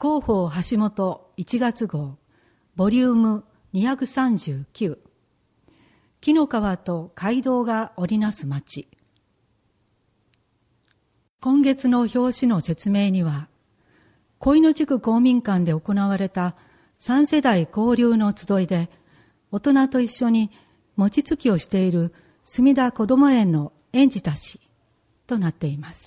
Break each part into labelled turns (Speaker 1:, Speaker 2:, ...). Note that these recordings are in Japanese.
Speaker 1: 広報橋本1月号ボリューム239、紀の川と街道が織りなす町。今月の表紙の説明には、小犬地区公民館で行われた3世代交流の集いで、大人と一緒に餅つきをしている墨田こども園の園児たちとなっています。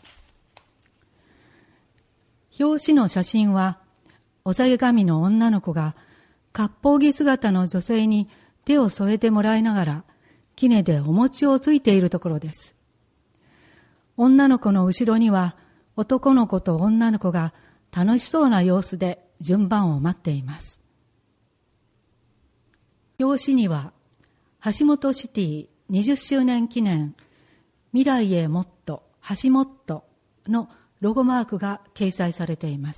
Speaker 1: 表紙の写真は、お下げ髪の女の子が割烹着姿の女性に手を添えてもらいながら、杵でお餅をついているところです。女の子の後ろには、男の子と女の子が楽しそうな様子で順番を待っています。表紙には、橋本シティ20周年記念未来へもっと橋本のロゴマークが掲載されています。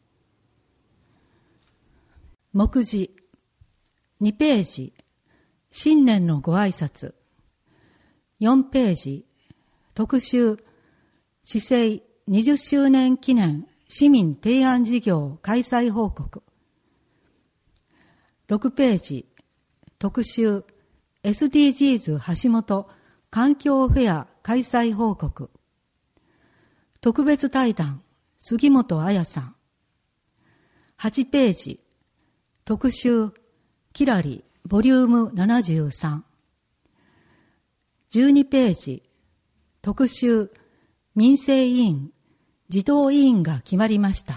Speaker 1: 目次2ページ、新年のご挨拶。4ページ、特集市政20周年記念市民提案事業開催報告。6ページ、特集 SDGs 橋本環境フェア開催報告。特別対談杉本彩さん。8ページ、特集キラリボリューム73。12ページ、特集民生委員児童委員が決まりました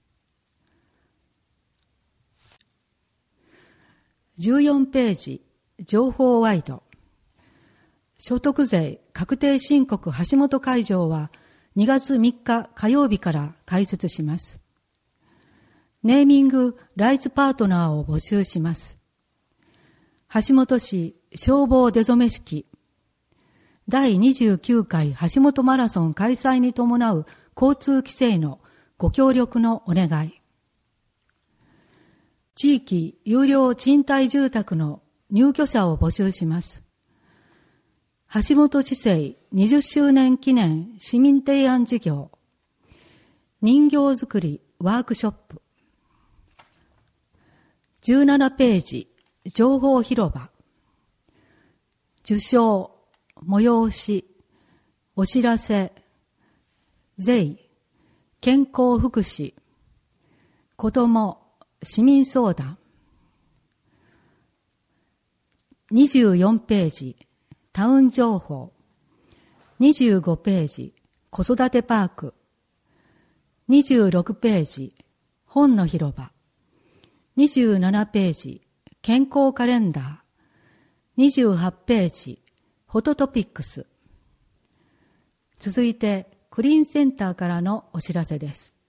Speaker 1: 。14ページ、情報ワイド。所得税確定申告橋本会場は2月3日火曜日から開設します。ネーミングライツパートナーを募集します。橋本市消防出初式第29回橋本マラソン開催に伴う交通規制のご協力のお願い。地域有料賃貸住宅の入居者を募集します。橋本市政20周年記念市民提案事業人形作りワークショップ。17ページ、情報広場。受賞、催し、お知らせ、税、健康福祉、子ども、市民相談。24ページ、タウン情報。25ページ、子育てパーク。26ページ、本の広場。27ページ、健康カレンダー。28ページ、フォトトピックス。続いて、クリーンセンターからのお知らせです。